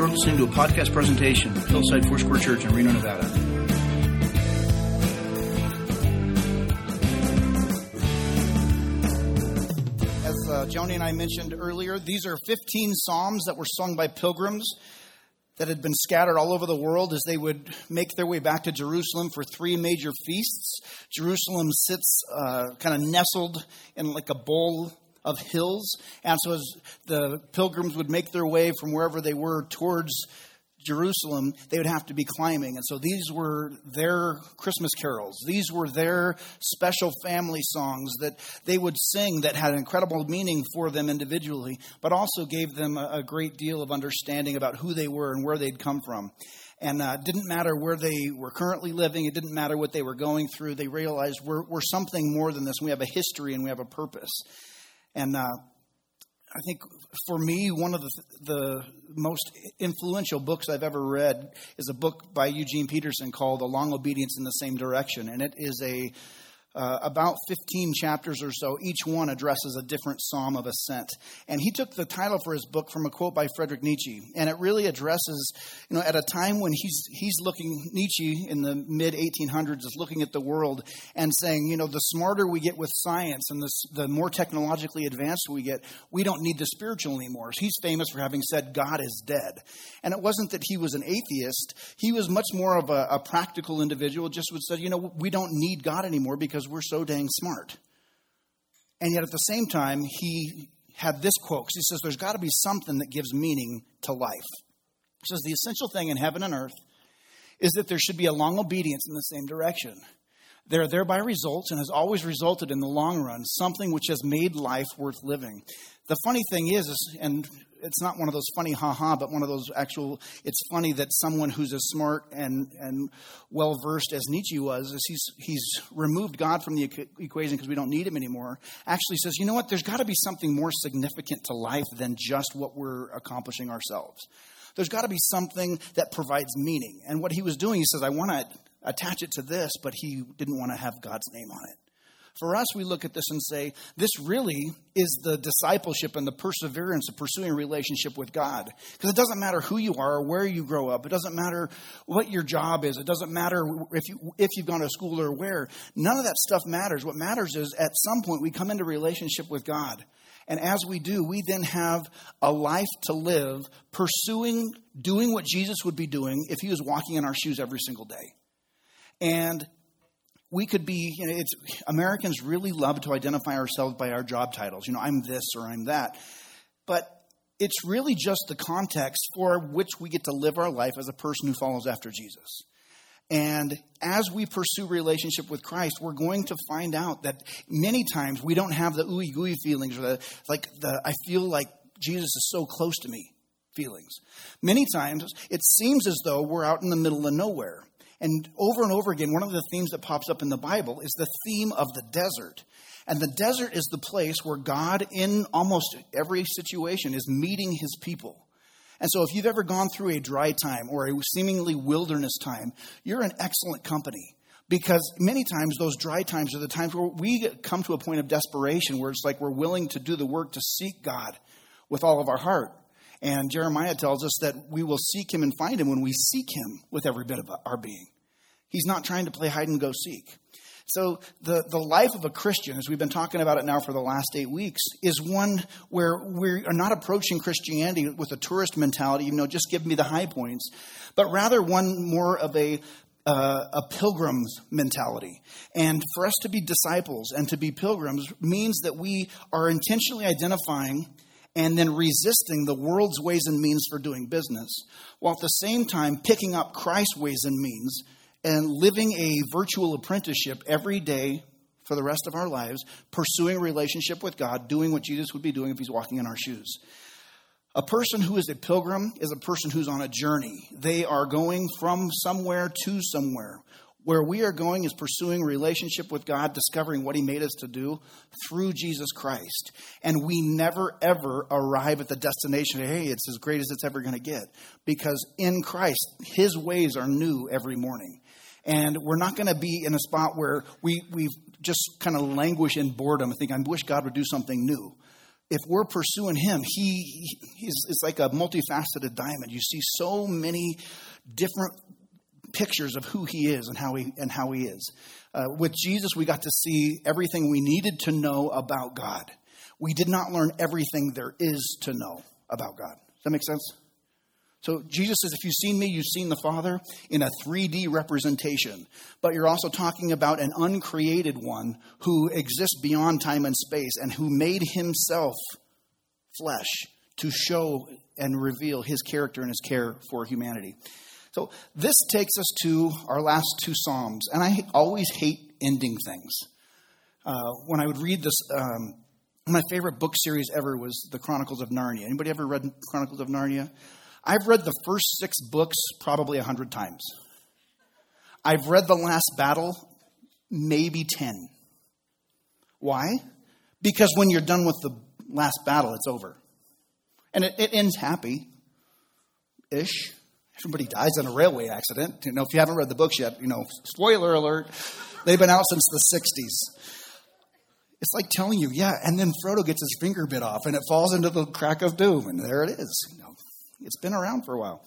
are listening to a podcast presentation of Hillside Foursquare Church in Reno, Nevada. As Joni and I mentioned earlier, these are 15 psalms that were sung by pilgrims that had been scattered all over the world as they would make their way back to Jerusalem for three major feasts. Jerusalem sits kind of nestled in like a bowl of hills. And so as the pilgrims would make their way from wherever they were towards Jerusalem, they would have to be climbing. And so these were their Christmas carols. These were their special family songs that they would sing that had incredible meaning for them individually, but also gave them a great deal of understanding about who they were and where they'd come from. And it didn't matter where they were currently living. It didn't matter what they were going through. They realized we're something more than this. We have a history and we have a purpose. And I think for me, one of the most influential books I've ever read is a book by Eugene Peterson called A Long Obedience in the Same Direction. And it is about 15 chapters or so. Each one addresses a different psalm of ascent. And he took the title for his book from a quote by Friedrich Nietzsche. And it really addresses, at a time when he's looking, Nietzsche in the mid-1800s is looking at the world and saying, the smarter we get with science and the more technologically advanced we get, we don't need the spiritual anymore. He's famous for having said God is dead. And it wasn't that he was an atheist. He was much more of a practical individual, just would say, we don't need God anymore because we're so dang smart. And yet at the same time, he had this quote, because he says, there's got to be something that gives meaning to life. He says, the essential thing in heaven and earth is that there should be a long obedience in the same direction. There thereby results, and has always resulted in the long run, something which has made life worth living. The funny thing is, and it's not one of those funny ha-ha, but one of those actual, it's funny that someone who's as smart and well-versed as Nietzsche was, as he's removed God from the equation because we don't need him anymore, actually says, there's got to be something more significant to life than just what we're accomplishing ourselves. There's got to be something that provides meaning. And what he was doing, he says, I want to attach it to this, but he didn't want to have God's name on it. For us, we look at this and say, this really is the discipleship and the perseverance of pursuing a relationship with God. Because it doesn't matter who you are or where you grow up. It doesn't matter what your job is. It doesn't matter if you've gone to school or where. None of that stuff matters. What matters is at some point we come into relationship with God. And as we do, we then have a life to live pursuing, doing what Jesus would be doing if he was walking in our shoes every single day. And we could be, Americans really love to identify ourselves by our job titles. I'm this or I'm that. But it's really just the context for which we get to live our life as a person who follows after Jesus. And as we pursue relationship with Christ, we're going to find out that many times we don't have the ooey gooey feelings or I feel like Jesus is so close to me feelings. Many times it seems as though we're out in the middle of nowhere. And over again, one of the themes that pops up in the Bible is the theme of the desert. And the desert is the place where God, in almost every situation, is meeting his people. And so if you've ever gone through a dry time or a seemingly wilderness time, you're in excellent company. Because many times those dry times are the times where we come to a point of desperation where it's like we're willing to do the work to seek God with all of our heart. And Jeremiah tells us that we will seek him and find him when we seek him with every bit of our being. He's not trying to play hide and go seek. So the life of a Christian, as we've been talking about it now for the last 8 weeks, is one where we are not approaching Christianity with a tourist mentality, just give me the high points, but rather one more of a pilgrim's mentality. And for us to be disciples and to be pilgrims means that we are intentionally identifying and then resisting the world's ways and means for doing business, while at the same time picking up Christ's ways and means and living a virtual apprenticeship every day for the rest of our lives, pursuing a relationship with God, doing what Jesus would be doing if he's walking in our shoes. A person who is a pilgrim is a person who's on a journey. They are going from somewhere to somewhere. Where we are going is pursuing a relationship with God, discovering what he made us to do through Jesus Christ. And we never, ever arrive at the destination, hey, it's as great as it's ever going to get. Because in Christ, his ways are new every morning. And we're not going to be in a spot where we just kind of languish in boredom and think, I wish God would do something new. if we're pursuing him, it's like a multifaceted diamond. You see so many different pictures of who he is and how he is. With Jesus, we got to see everything we needed to know about God. We did not learn everything there is to know about God. Does that make sense? So Jesus says, if you've seen me, you've seen the Father in a 3D representation. But you're also talking about an uncreated one who exists beyond time and space and who made himself flesh to show and reveal his character and his care for humanity. So this takes us to our last two Psalms. And I always hate ending things. When I would read this, my favorite book series ever was The Chronicles of Narnia. Anybody ever read Chronicles of Narnia? I've read the first 6 books probably 100 times. I've read The Last Battle maybe 10. Why? Because when you're done with the last battle, it's over. And it ends happy-ish. Everybody dies in a railway accident. If you haven't read the books yet, spoiler alert, they've been out since the 60s. It's like telling you, and then Frodo gets his finger bit off and it falls into the crack of doom, and there it is. It's been around for a while.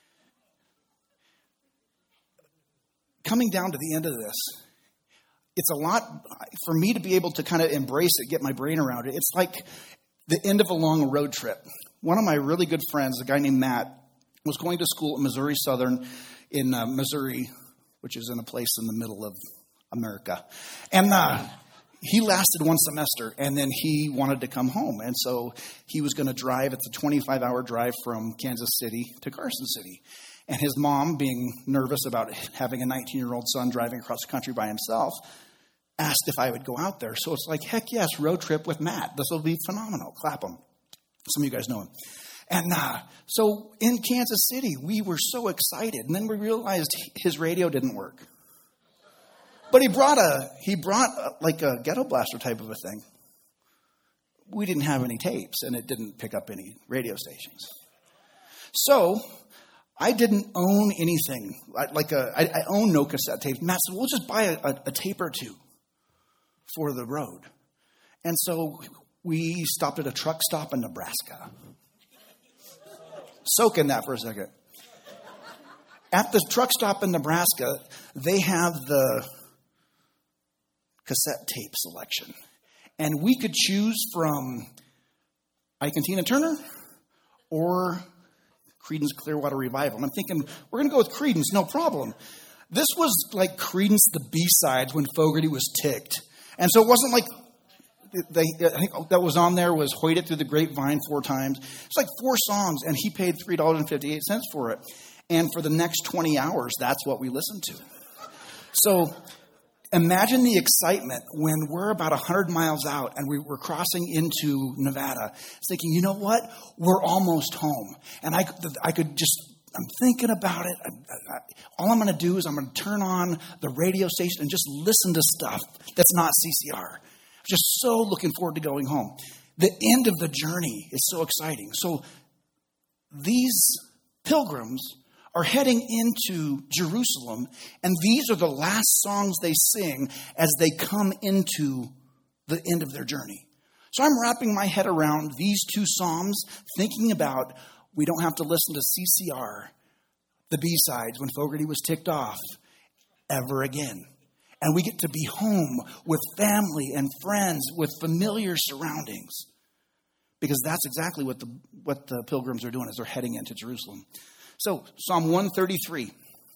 Coming down to the end of this, it's a lot for me to be able to kind of embrace it, get my brain around it. It's like the end of a long road trip. One of my really good friends, a guy named Matt, was going to school at Missouri Southern in Missouri, which is in a place in the middle of America. And he lasted one semester, and then he wanted to come home. And so he was going to drive. It's a 25-hour drive from Kansas City to Carson City. And his mom, being nervous about having a 19-year-old son driving across the country by himself, asked if I would go out there. So it's like, heck yes, road trip with Matt. This will be phenomenal. Clap him. Some of you guys know him. And so in Kansas City, we were so excited. And then we realized his radio didn't work. But he brought like a ghetto blaster type of a thing. We didn't have any tapes, and it didn't pick up any radio stations. So I didn't own anything. I own no cassette tapes. Matt said, we'll just buy a tape or two for the road. And so we stopped at a truck stop in Nebraska. Soak in that for a second. At the truck stop in Nebraska, they have the cassette tape selection. And we could choose from Ike and Tina Turner or Creedence Clearwater Revival. And I'm thinking, we're going to go with Creedence, no problem. This was like Creedence, the B-sides, when Fogerty was ticked. And so it wasn't like, I think that was on there was Hoid It Through the Grapevine 4 times. It's like 4 songs, and he paid $3.58 for it. And for the next 20 hours, that's what we listened to. So imagine the excitement when we're about 100 miles out and we're crossing into Nevada. It's thinking, you know what? We're almost home. And I could just, I'm thinking about it. All I'm going to do is I'm going to turn on the radio station and just listen to stuff that's not CCR. I'm just so looking forward to going home. The end of the journey is so exciting. So these pilgrims are heading into Jerusalem, and these are the last songs they sing as they come into the end of their journey. So I'm wrapping my head around these 2 Psalms, thinking about we don't have to listen to CCR, the B-sides, when Fogerty was ticked off, ever again. And we get to be home with family and friends, with familiar surroundings. Because that's exactly what the pilgrims are doing as they're heading into Jerusalem. So, Psalm 133.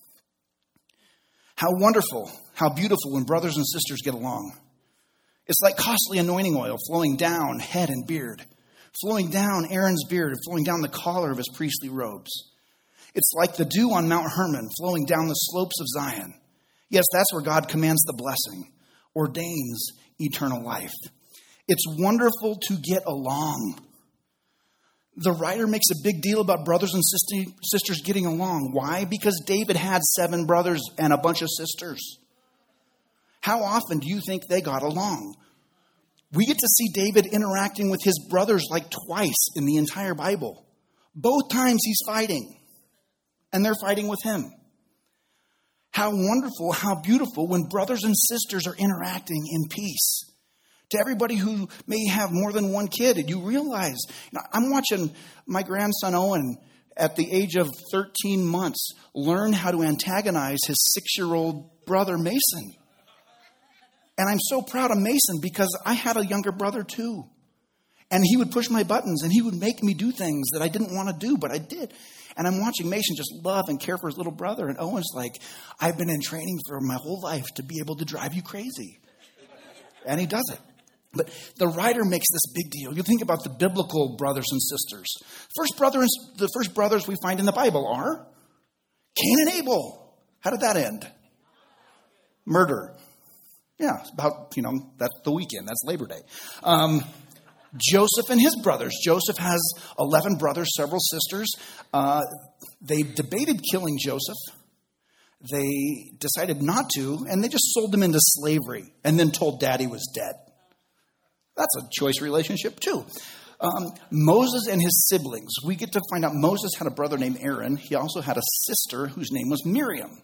How wonderful, how beautiful when brothers and sisters get along. It's like costly anointing oil flowing down head and beard, flowing down Aaron's beard and flowing down the collar of his priestly robes. It's like the dew on Mount Hermon flowing down the slopes of Zion. Yes, that's where God commands the blessing, ordains eternal life. It's wonderful to get along. The writer makes a big deal about brothers and sisters getting along. Why? Because David had 7 brothers and a bunch of sisters. How often do you think they got along? We get to see David interacting with his brothers like twice in the entire Bible. Both times he's fighting, and they're fighting with him. How wonderful, how beautiful when brothers and sisters are interacting in peace. to everybody who may have more than one kid. And you realize, I'm watching my grandson Owen at the age of 13 months learn how to antagonize his 6-year-old brother Mason. And I'm so proud of Mason because I had a younger brother too. And he would push my buttons and he would make me do things that I didn't want to do, but I did. And I'm watching Mason just love and care for his little brother. And Owen's like, I've been in training for my whole life to be able to drive you crazy. And he does it. But the writer makes this big deal. You think about the biblical brothers and sisters. The first brothers we find in the Bible are Cain and Abel. How did that end? Murder. Yeah, about, that's the weekend. That's Labor Day. Joseph and his brothers. Joseph has 11 brothers, several sisters. They debated killing Joseph. They decided not to, and they just sold him into slavery and then told Dad he was dead. That's a choice relationship too. Moses and his siblings. We get to find out Moses had a brother named Aaron. He also had a sister whose name was Miriam.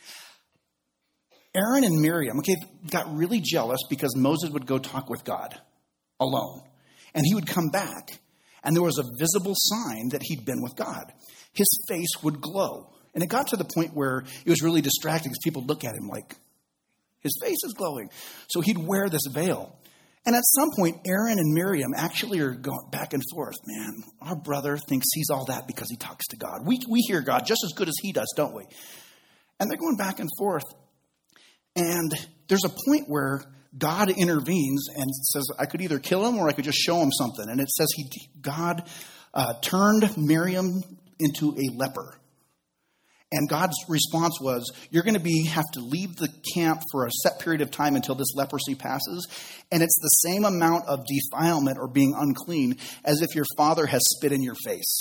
Aaron and Miriam, got really jealous because Moses would go talk with God alone. And he would come back, and there was a visible sign that he'd been with God. His face would glow. And it got to the point where it was really distracting because people look at him like, his face is glowing. So he'd wear this veil. And at some point, Aaron and Miriam actually are going back and forth. Man, our brother thinks he's all that because he talks to God. We hear God just as good as he does, don't we? And they're going back and forth. And there's a point where God intervenes and says, I could either kill him or I could just show him something. And it says God turned Miriam into a leper. And God's response was, you're going to have to leave the camp for a set period of time until this leprosy passes. And it's the same amount of defilement or being unclean as if your father has spit in your face.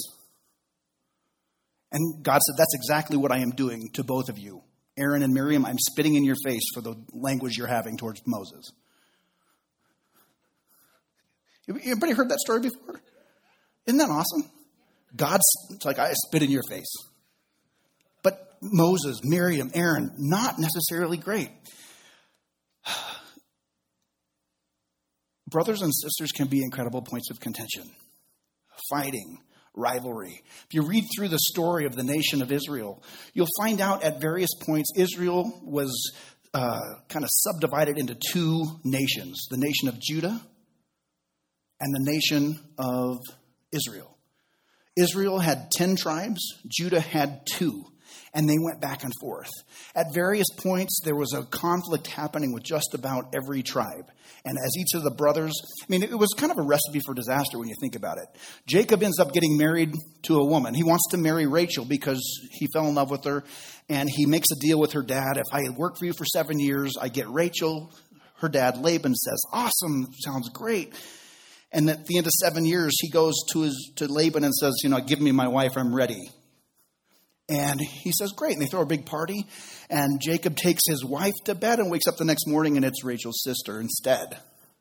And God said, that's exactly what I am doing to both of you. Aaron and Miriam, I'm spitting in your face for the language you're having towards Moses. Anybody heard that story before? Isn't that awesome? It's like, I spit in your face. But Moses, Miriam, Aaron, not necessarily great. Brothers and sisters can be incredible points of contention. Fighting, rivalry. If you read through the story of the nation of Israel, you'll find out at various points Israel was kind of subdivided into two nations. The nation of Judah and the nation of Israel. Israel had 10 tribes. Judah had 2. And they went back and forth. At various points, there was a conflict happening with just about every tribe. And as each of the brothers, it was kind of a recipe for disaster when you think about it. Jacob ends up getting married to a woman. He wants to marry Rachel because he fell in love with her. And he makes a deal with her dad. If I work for you for 7 years, I get Rachel. Her dad, Laban, says, awesome, sounds great. And at the end of 7 years, he goes to Laban and says, give me my wife, I'm ready. And he says, great. And they throw a big party. And Jacob takes his wife to bed and wakes up the next morning and it's Rachel's sister instead.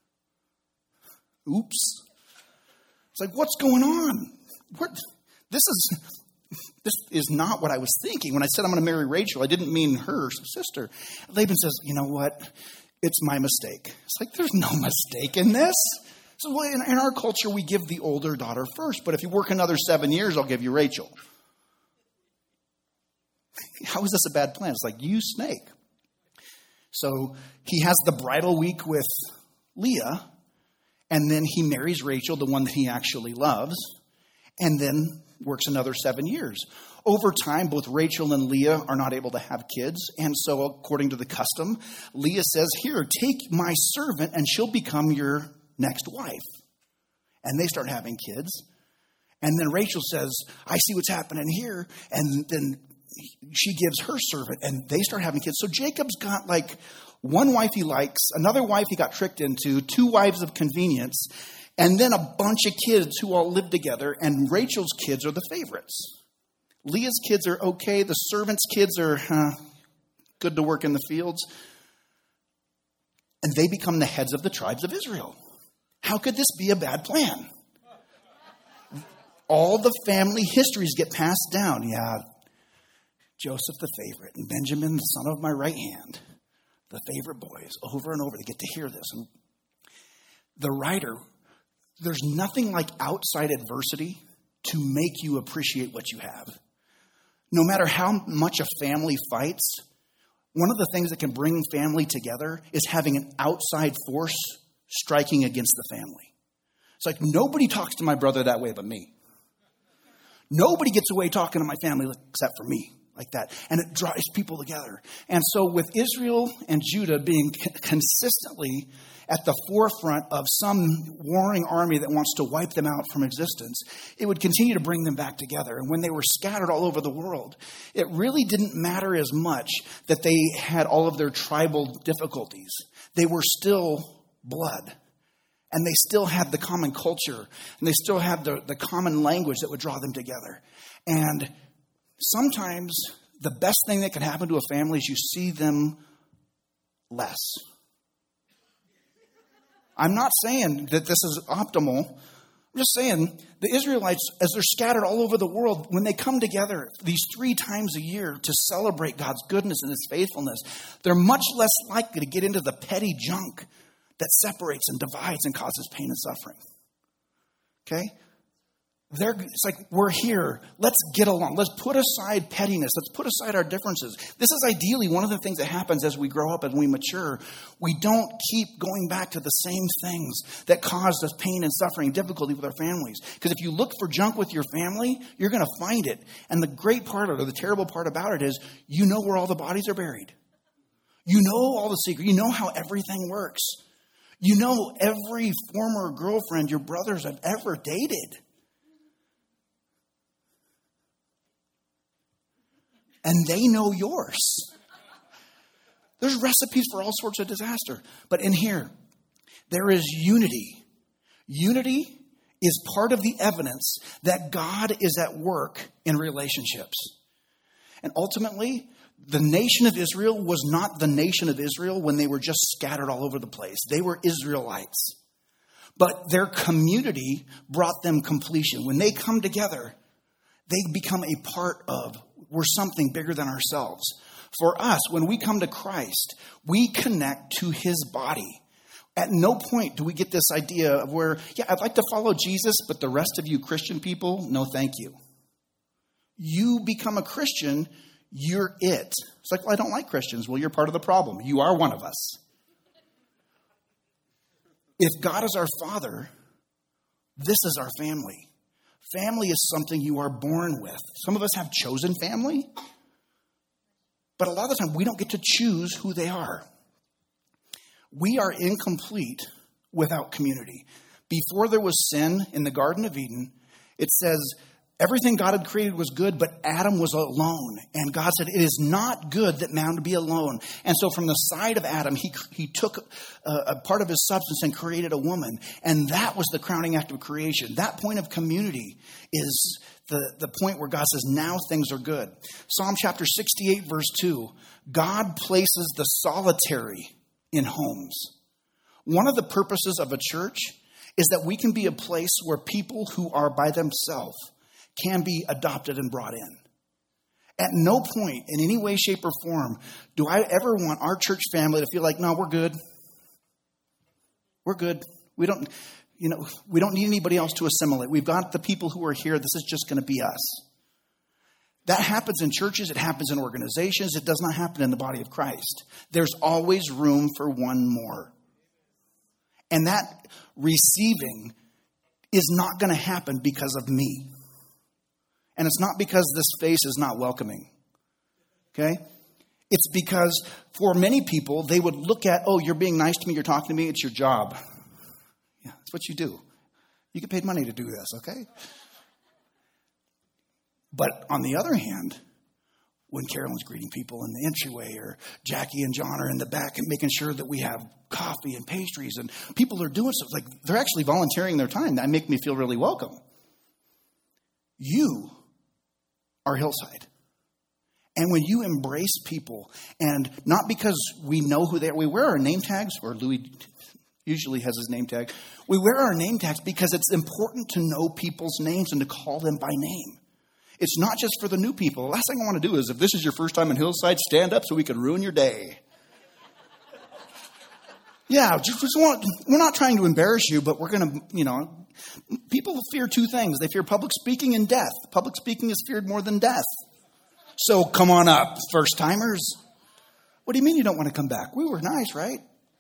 Oops. It's like, what's going on? This is not what I was thinking. When I said I'm going to marry Rachel, I didn't mean her sister. Laban says, you know what? It's my mistake. It's like, there's no mistake in this. So in our culture, we give the older daughter first. But if you work another 7 years, I'll give you Rachel. How is this a bad plan? It's like, you snake. So he has the bridal week with Leah, and then he marries Rachel, the one that he actually loves, and then works another 7 years. Over time, both Rachel and Leah are not able to have kids, and so according to the custom, Leah says, here, take my servant, and she'll become your next wife. And they start having kids. And then Rachel says, I see what's happening here, and then she gives her servant, and they start having kids. So Jacob's got like one wife he likes, another wife he got tricked into, 2 wives of convenience, and then a bunch of kids who all live together, and Rachel's kids are the favorites. Leah's kids are okay. The servants' kids are good to work in the fields. And they become the heads of the tribes of Israel. How could this be a bad plan? All the family histories get passed down. Yeah, Joseph the favorite, and Benjamin the son of my right hand, the favorite boys, over and over. They get to hear this. the writer, there's nothing like outside adversity to make you appreciate what you have. No matter how much a family fights, one of the things that can bring family together is having an outside force striking against the family. It's like nobody talks to my brother that way but me. Nobody gets away talking to my family except for me like that. And it drives people together. And so with Israel and Judah being consistently at the forefront of some warring army that wants to wipe them out from existence, it would continue to bring them back together. And when they were scattered all over the world, it really didn't matter as much that they had all of their tribal difficulties. They were still blood. And they still had the common culture. And they still had the common language that would draw them together. And sometimes the best thing that can happen to a family is you see them less. I'm not saying that this is optimal. I'm just saying the Israelites, as they're scattered all over the world, when they come together these 3 times a year to celebrate God's goodness and His faithfulness, they're much less likely to get into the petty junk that separates and divides and causes pain and suffering. Okay? It's like, we're here. Let's get along. Let's put aside pettiness. Let's put aside our differences. This is ideally one of the things that happens as we grow up and we mature. We don't keep going back to the same things that caused us pain and suffering and difficulty with our families. Because if you look for junk with your family, you're going to find it. And the great part, or the terrible part about it is, you know where all the bodies are buried. You know all the secrets. You know how everything works. You know every former girlfriend your brothers have ever dated. And they know yours. There's recipes for all sorts of disaster. But in here, there is unity. Unity is part of the evidence that God is at work in relationships. And ultimately, the nation of Israel was not the nation of Israel when they were just scattered all over the place. They were Israelites. But their community brought them completion. When they come together, they become a part of, we're something bigger than ourselves. For us, when we come to Christ, we connect to His body. At no point do we get this idea of where, yeah, I'd like to follow Jesus, but the rest of you Christian people, no thank you. You become a Christian, you're it. It's like, well, I don't like Christians. Well, you're part of the problem. You are one of us. If God is our Father, this is our family. Family is something you are born with. Some of us have chosen family, but a lot of the time we don't get to choose who they are. We are incomplete without community. Before there was sin in the Garden of Eden, it says everything God had created was good, but Adam was alone. And God said, it is not good that man would be alone. And so from the side of Adam, he took a part of his substance and created a woman. And that was the crowning act of creation. That point of community is the point where God says, now things are good. Psalm chapter 68, verse 2, God places the solitary in homes. One of the purposes of a church is that we can be a place where people who are by themselves can be adopted and brought in. At no point in any way, shape, or form do I ever want our church family to feel like, no, we're good. We're good. We don't need anybody else to assimilate. We've got the people who are here. This is just going to be us. That happens in churches. It happens in organizations. It does not happen in the body of Christ. There's always room for one more. And that receiving is not going to happen because of me. And it's not because this face is not welcoming. Okay? It's because for many people, they would look at, oh, you're being nice to me, you're talking to me, it's your job. Yeah, that's what you do. You get paid money to do this, okay? But on the other hand, when Carolyn's greeting people in the entryway, or Jackie and John are in the back and making sure that we have coffee and pastries, and people are doing stuff, like they're actually volunteering their time. That makes me feel really welcome. You are Hillside. And when you embrace people, and not because we know who they are, we wear our name tags, or Louis usually has his name tag. We wear our name tags because it's important to know people's names and to call them by name. It's not just for the new people. The last thing I want to do is, if this is your first time in Hillside, stand up so we can ruin your day. Yeah, we're not trying to embarrass you, but we're going to, people fear two things. They fear public speaking and death. Public speaking is feared more than death. So come on up, first timers. What do you mean you don't want to come back? We were nice, right?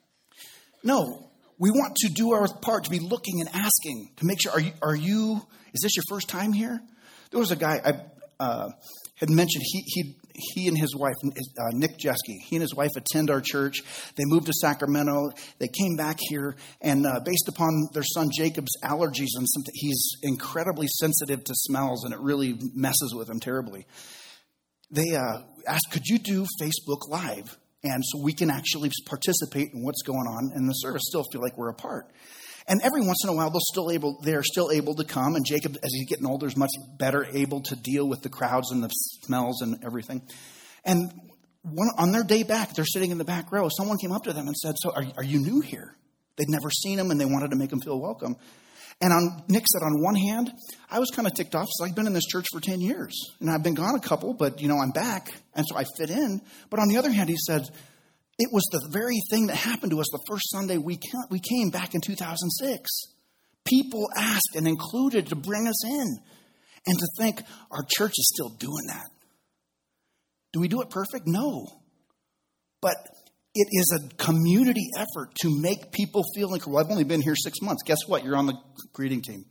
No, we want to do our part to be looking and asking to make sure, is this your first time here? There was a guy I had mentioned, he and his wife, Nick Jeske, he and his wife attend our church. They moved to Sacramento. They came back here, and based upon their son Jacob's allergies and something, he's incredibly sensitive to smells, and it really messes with him terribly. They asked, could you do Facebook Live? And so we can actually participate in what's going on in the service, still feel like we're a part. And every once in a while, they're still able to come. And Jacob, as he's getting older, is much better able to deal with the crowds and the smells and everything. And on their day back, they're sitting in the back row. Someone came up to them and said, so are you new here? They'd never seen him, and they wanted to make him feel welcome. And Nick said, on one hand, I was kind of ticked off. So I've been in this church for 10 years. And I've been gone a couple, but, I'm back. And so I fit in. But on the other hand, he said, it was the very thing that happened to us the first Sunday we came back in 2006. People asked and included to bring us in. And to think our church is still doing that. Do we do it perfect? No. But it is a community effort to make people feel like, well, I've only been here 6 months. Guess what? You're on the greeting team.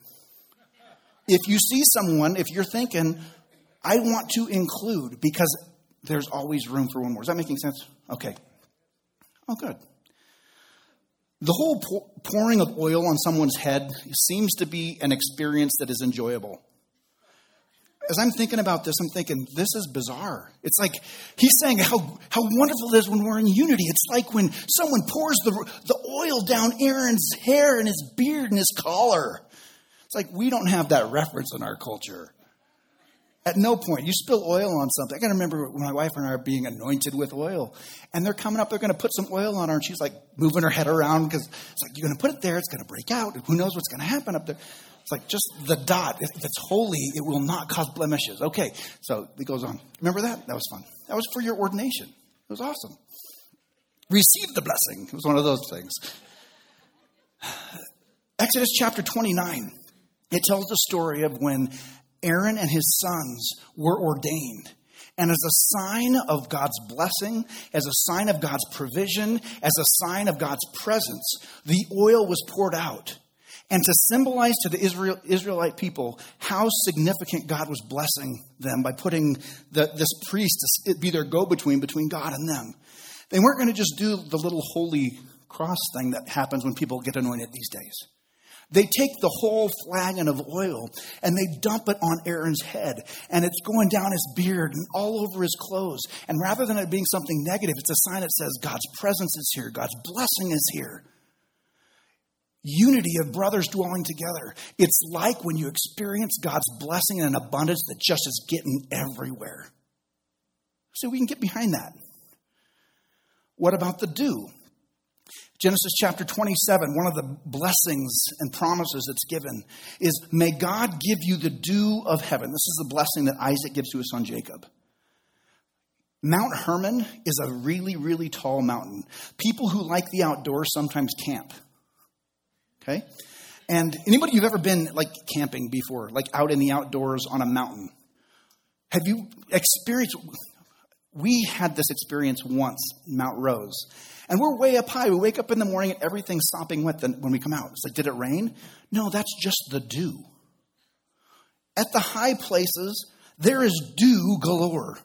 If you see someone, if you're thinking, I want to include, because there's always room for one more. Is that making sense? Okay. Oh, good. The whole pouring of oil on someone's head seems to be an experience that is enjoyable. As I'm thinking about this, I'm thinking, this is bizarre. It's like he's saying how wonderful it is when we're in unity. It's like when someone pours the oil down Aaron's hair and his beard and his collar. It's like we don't have that reference in our culture. At no point, you spill oil on something. I can remember when my wife and I are being anointed with oil. And they're coming up, they're going to put some oil on her. And she's like moving her head around because it's like, you're going to put it there, it's going to break out. Who knows what's going to happen up there? It's like just the dot. If it's holy, it will not cause blemishes. Okay, so it goes on. Remember that? That was fun. That was for your ordination. It was awesome. Receive the blessing. It was one of those things. Exodus chapter 29. It tells the story of when Aaron and his sons were ordained. And as a sign of God's blessing, as a sign of God's provision, as a sign of God's presence, the oil was poured out. And to symbolize to the Israelite people how significant God was blessing them by putting this priest to be their go-between between God and them. They weren't going to just do the little holy cross thing that happens when people get anointed these days. They take the whole flagon of oil and they dump it on Aaron's head. And it's going down his beard and all over his clothes. And rather than it being something negative, it's a sign that says God's presence is here. God's blessing is here. Unity of brothers dwelling together. It's like when you experience God's blessing in an abundance that just is getting everywhere. So we can get behind that. What about the dew? Genesis chapter 27, one of the blessings and promises that's given is, may God give you the dew of heaven. This is the blessing that Isaac gives to his son Jacob. Mount Hermon is a really, really tall mountain. People who like the outdoors sometimes camp. Okay? And anybody you've ever been like camping before, like out in the outdoors on a mountain? Have you experienced, we had this experience once, Mount Rose. And we're way up high. We wake up in the morning and everything's sopping wet when we come out. It's like, did it rain? No, that's just the dew. At the high places, there is dew galore.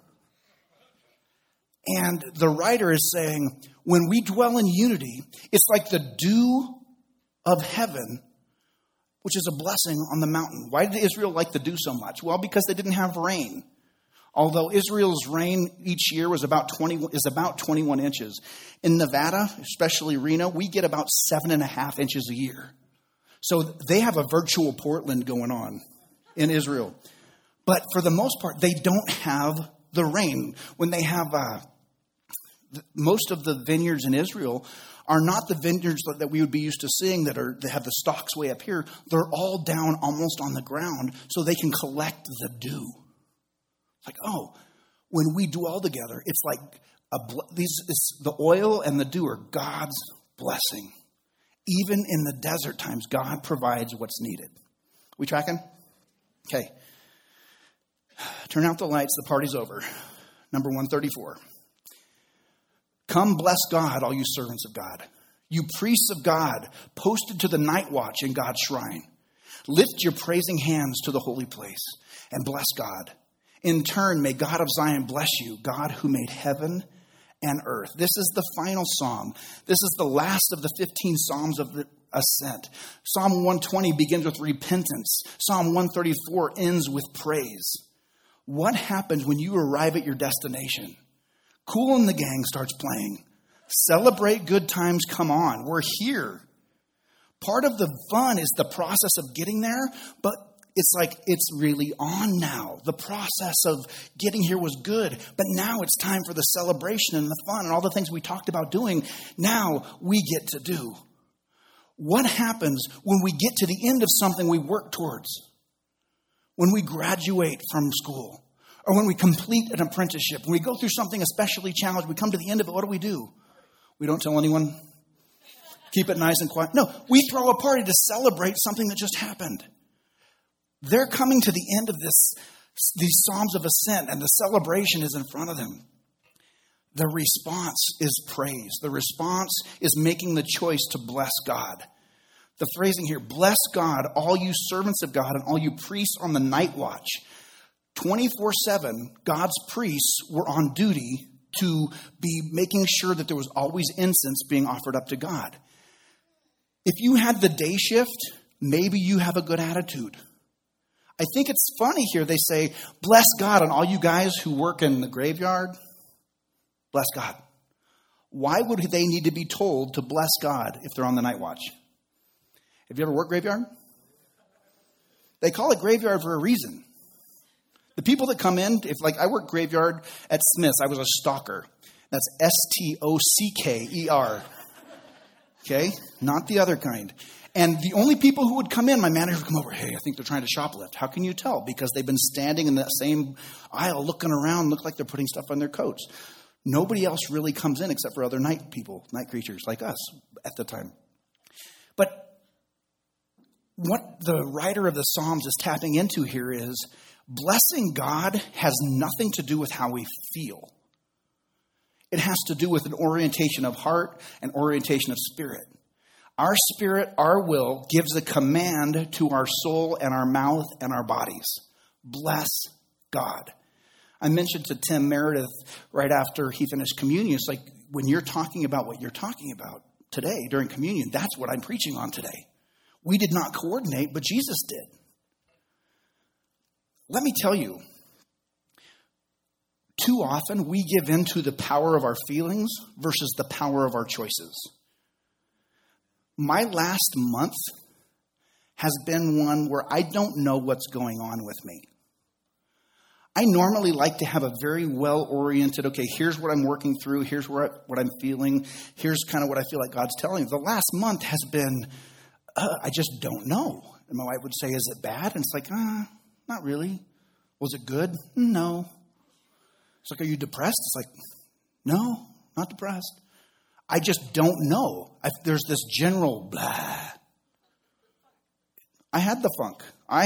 And the writer is saying, when we dwell in unity, it's like the dew of heaven, which is a blessing on the mountain. Why did Israel like the dew so much? Well, because they didn't have rain. Although Israel's rain each year is about 21 inches. In Nevada, especially Reno, we get about 7.5 inches a year. So they have a virtual Portland going on in Israel. But for the most part, they don't have the rain. When they have most of the vineyards in Israel are not the vineyards that we would be used to seeing that have the stalks way up here. They're all down almost on the ground so they can collect the dew. Like, oh, when we dwell together, it's like the oil and the dew are God's blessing. Even in the desert times, God provides what's needed. We tracking? Okay. Turn out the lights. The party's over. Number 134. Come bless God, all you servants of God. You priests of God, posted to the night watch in God's shrine. Lift your praising hands to the holy place and bless God. In turn, may God of Zion bless you, God who made heaven and earth. This is the final psalm. This is the last of the 15 psalms of the ascent. Psalm 120 begins with repentance. Psalm 134 ends with praise. What happens when you arrive at your destination? Kool and the Gang starts playing. Celebrate good times, come on. We're here. Part of the fun is the process of getting there, but it's like it's really on now. The process of getting here was good, but now it's time for the celebration and the fun and all the things we talked about doing. Now we get to do. What happens when we get to the end of something we work towards? When we graduate from school, or when we complete an apprenticeship, when we go through something especially challenged, we come to the end of it, what do? We don't tell anyone. Keep it nice and quiet. No, we throw a party to celebrate something that just happened. They're coming to the end of these Psalms of Ascent, and the celebration is in front of them. The response is praise. The response is making the choice to bless God. The phrasing here, bless God, all you servants of God and all you priests on the night watch. 24/7, God's priests were on duty to be making sure that there was always incense being offered up to God. If you had the day shift, maybe you have a good attitude. I think it's funny here. They say, bless God, and all you guys who work in the graveyard, bless God. Why would they need to be told to bless God if they're on the night watch? Have you ever worked graveyard? They call it graveyard for a reason. The people that come in, I worked graveyard at Smith's. I was a stalker. That's Stocker. Okay? Not the other kind. And the only people who would come in, my manager would come over, hey, I think they're trying to shoplift. How can you tell? Because they've been standing in that same aisle looking around, look like they're putting stuff on their coats. Nobody else really comes in except for other night people, night creatures like us at the time. But what the writer of the Psalms is tapping into here is blessing God has nothing to do with how we feel. It has to do with an orientation of heart and orientation of spirit. Our spirit, our will, gives a command to our soul and our mouth and our bodies. Bless God. I mentioned to Tim Meredith right after he finished communion, it's like when you're talking about what you're talking about today during communion, that's what I'm preaching on today. We did not coordinate, but Jesus did. Let me tell you, too often we give in to the power of our feelings versus the power of our choices. My last month has been one where I don't know what's going on with me. I normally like to have a very well-oriented, okay, here's what I'm working through, here's what I'm feeling, here's kind of what I feel like God's telling me. The last month has been, I just don't know. And my wife would say, is it bad? And it's like, not really. Was it good? No. It's like, are you depressed? It's like, no, not depressed. I just don't know. There's this general blah. I had the funk.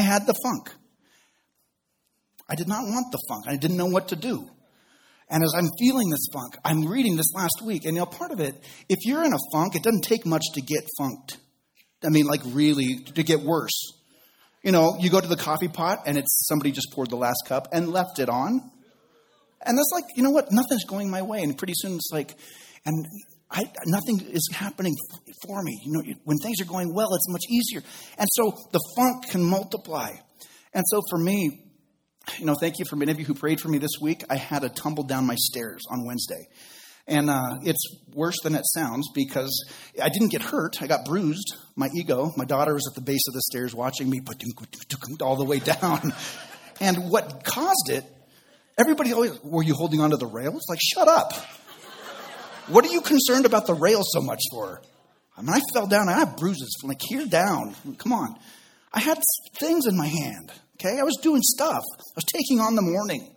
I did not want the funk. I didn't know what to do. And as I'm feeling this funk, I'm reading this last week. And part of it, if you're in a funk, it doesn't take much to get funked. I mean, really, to get worse. You go to the coffee pot and it's somebody just poured the last cup and left it on. And that's like, you know what? Nothing's going my way. And pretty soon it's like, nothing is happening for me. When things are going well, it's much easier. And so the funk can multiply. And so for me, thank you for many of you who prayed for me this week. I had a tumble down my stairs on Wednesday. And it's worse than it sounds because I didn't get hurt. I got bruised. My ego, my daughter was at the base of the stairs watching me all the way down. And what caused it, everybody always, were you holding onto the rails? Like, shut up. What are you concerned about the rails so much for? I mean, I fell down. I have bruises from here down. Come on. I had things in my hand. Okay, I was doing stuff. I was taking on the morning.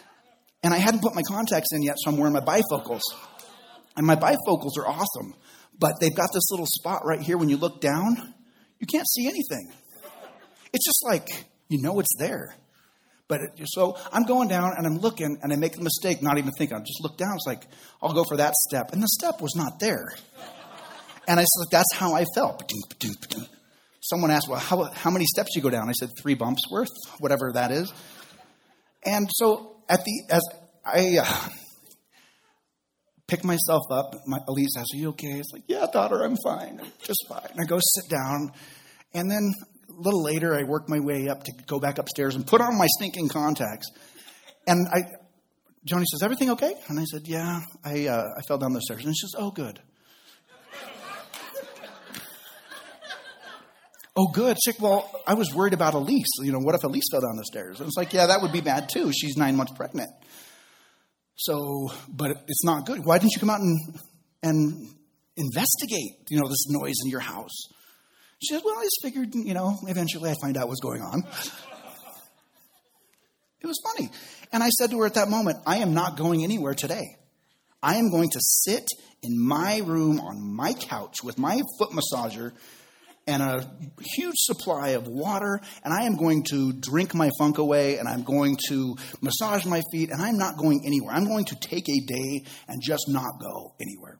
And I hadn't put my contacts in yet, so I'm wearing my bifocals. And my bifocals are awesome. But they've got this little spot right here. When you look down, you can't see anything. It's just like, it's there. But so I'm going down and I'm looking and I make the mistake, not even thinking. I just look down. It's like, I'll go for that step. And the step was not there. And I said, that's how I felt. Someone asked, well, how many steps do you go down? I said, 3 bumps worth, whatever that is. And so as I pick myself up, Elise asks, are you okay? It's like, yeah, daughter, I'm fine. I'm just fine. And I go sit down. And then a little later, I work my way up to go back upstairs and put on my stinking contacts. And Joni says, everything okay? And I said, yeah, I fell down the stairs. And she says, oh, good. Oh, good. She's like, well, I was worried about Elise. What if Elise fell down the stairs? And it's like, yeah, that would be bad too. She's 9 months pregnant. So, but it's not good. Why didn't you come out and investigate, this noise in your house? She said, well, I just figured, eventually I'd find out what's going on. It was funny. And I said to her at that moment, I am not going anywhere today. I am going to sit in my room on my couch with my foot massager and a huge supply of water, and I am going to drink my funk away, and I'm going to massage my feet, and I'm not going anywhere. I'm going to take a day and just not go anywhere.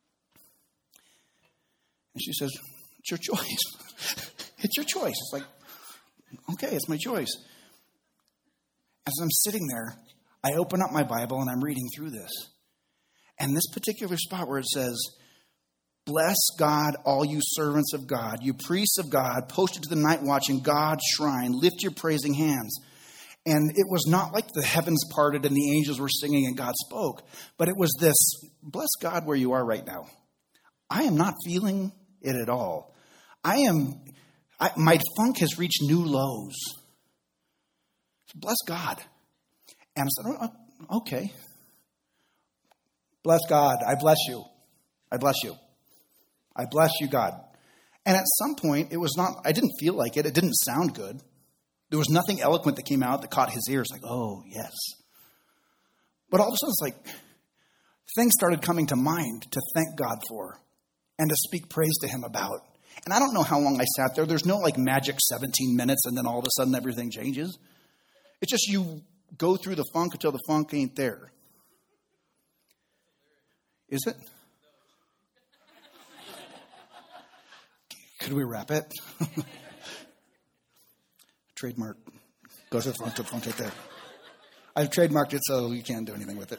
And she says, it's your choice. It's your choice. It's like, okay, it's my choice. As I'm sitting there, I open up my Bible, and I'm reading through this. And this particular spot where it says, bless God, all you servants of God, you priests of God, posted to the night watch in God's shrine, lift your praising hands. And it was not like the heavens parted and the angels were singing and God spoke, but it was this, bless God where you are right now. I am not feeling it at all. My funk has reached new lows. Bless God. And I said, oh, okay. Bless God. I bless you. I bless you. I bless you, God. And at some point, I didn't feel like it. It didn't sound good. There was nothing eloquent that came out that caught his ears. Like, oh, yes. But all of a sudden, it's like things started coming to mind to thank God for and to speak praise to him about. And I don't know how long I sat there. There's no magic 17 minutes and then all of a sudden everything changes. It's just you go through the funk until the funk ain't there. Is it? Could we wrap it? Trademark. Goes to the funk right there. I've trademarked it, so you can't do anything with it.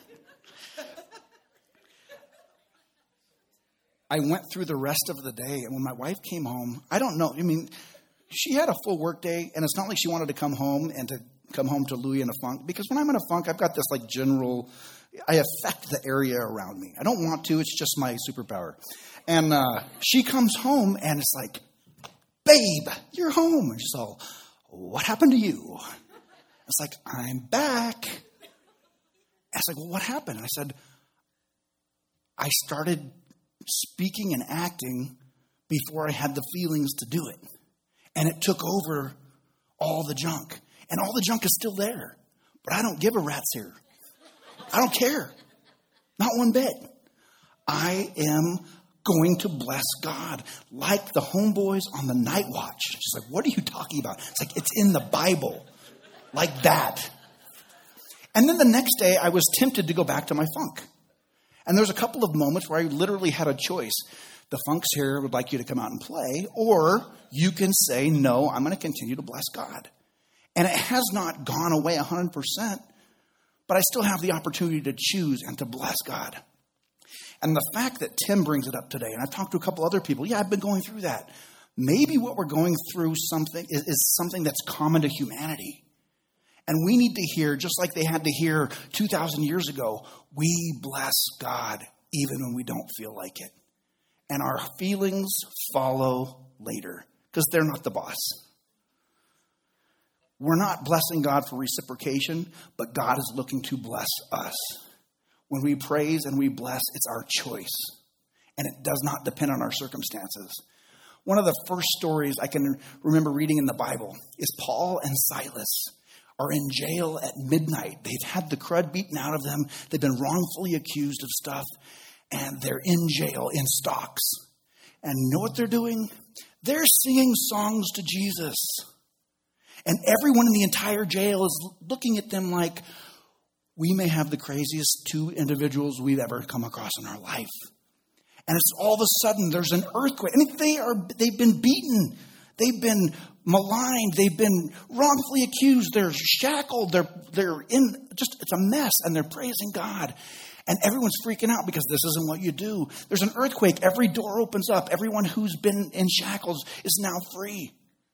I went through the rest of the day, and when my wife came home, I don't know. She had a full work day, and it's not like she wanted to come home to Louie in a funk. Because when I'm in a funk, I've got this general, I affect the area around me. I don't want to. It's just my superpower. And she comes home, and it's like, babe, you're home. And she's all, what happened to you? It's like, I'm back. And it's like, well, what happened? And I said, I started speaking and acting before I had the feelings to do it. And it took over all the junk. And all the junk is still there. But I don't give a rat's ear. I don't care. Not one bit. I am going to bless God like the homeboys on the night watch. She's like, what are you talking about? It's like, it's in the Bible. Like that. And then the next day, I was tempted to go back to my funk. And there's a couple of moments where I literally had a choice. The funk's here, would like you to come out and play. Or you can say, no, I'm going to continue to bless God. And it has not gone away 100%. But I still have the opportunity to choose and to bless God. And the fact that Tim brings it up today, and I've talked to a couple other people, I've been going through that. Maybe what we're going through is something that's common to humanity. And we need to hear, just like they had to hear 2,000 years ago, we bless God even when we don't feel like it. And our feelings follow later because they're not the boss. We're not blessing God for reciprocation, but God is looking to bless us. When we praise and we bless, it's our choice. And it does not depend on our circumstances. One of the first stories I can remember reading in the Bible is Paul and Silas are in jail at midnight. They've had the crud beaten out of them. They've been wrongfully accused of stuff. and they're in jail in stocks. And you know what they're doing? They're singing songs to Jesus. And everyone in the entire jail is looking at them like, we may have the craziest two individuals we've ever come across in our life. And it's all of a sudden there's an earthquake. I mean, they've been beaten. They've been maligned. They've been wrongfully accused. They're shackled. They're in just, it's a mess. And they're praising God. And everyone's freaking out because this isn't what you do. There's an earthquake. Every door opens up. Everyone who's been in shackles is now free.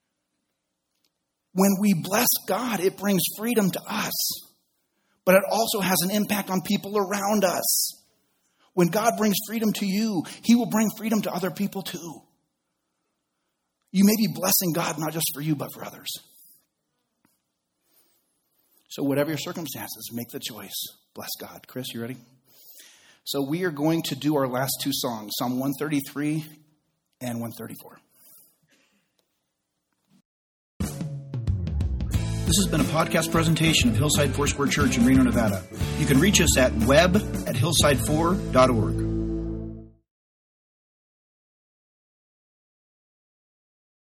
When we bless God, it brings freedom to us. But it also has an impact on people around us. When God brings freedom to you, he will bring freedom to other people too. You may be blessing God not just for you, but for others. So whatever your circumstances, make the choice. Bless God. Chris, you ready? So we are going to do our last two songs, Psalm 133 and 134. This has been a podcast presentation of Hillside Foursquare Church in Reno, Nevada. You can reach us at web@hillside4.org.